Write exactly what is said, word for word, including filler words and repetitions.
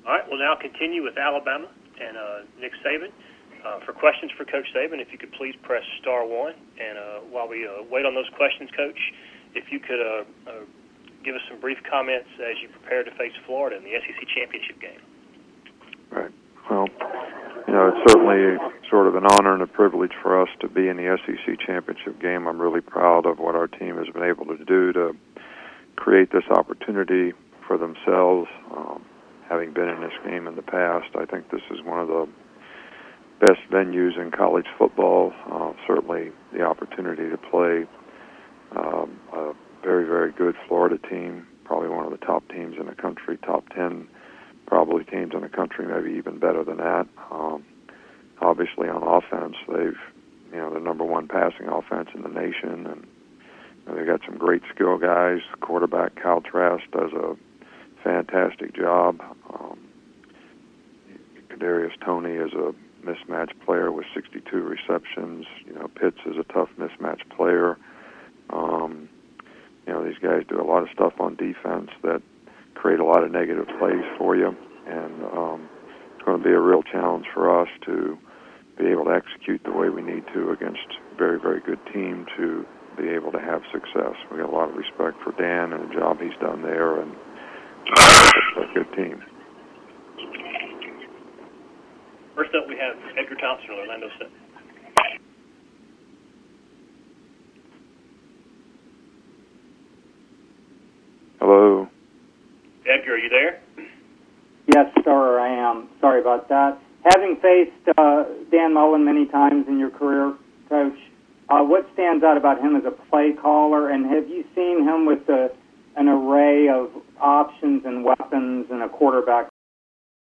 All right, we'll now continue with Alabama and uh, Nick Saban. Uh, for questions for Coach Saban, if you could please press star one. And uh, while we uh, wait on those questions, Coach, if you could uh, uh, give us some brief comments as you prepare to face Florida in the S E C championship game. Right. Well, you know, it's certainly sort of an honor and a privilege for us to be in the S E C championship game. I'm really proud of what our team has been able to do to create this opportunity for themselves. Um, having been in this game in the past, I think this is one of the best venues in college football. Uh, certainly the opportunity to play um, a very, very good Florida team, probably one of the top teams in the country, top ten probably teams in the country, maybe even better than that. Um, obviously on offense, they've, you know, the number one passing offense in the nation, and you know, they've got some great skill guys. Quarterback Kyle Trask does a fantastic job. Um, Kadarius Toney is a mismatched player with sixty-two receptions. You know, Pitts is a tough mismatched player. Um, you know, these guys do a lot of stuff on defense that create a lot of negative plays for you, and um, it's going to be a real challenge for us to be able to execute the way we need to against a very, very good team to be able to have success. We got a lot of respect for Dan and the job he's done there, and it's a good team. First up, we have Edgar Thompson, Orlando City. Hello. Edgar, are you there? Yes, sir, I am. Sorry about that. Having faced uh, Dan Mullen many times in your career, Coach, uh, what stands out about him as a play caller, and have you seen him with a, an array of options and weapons and a quarterback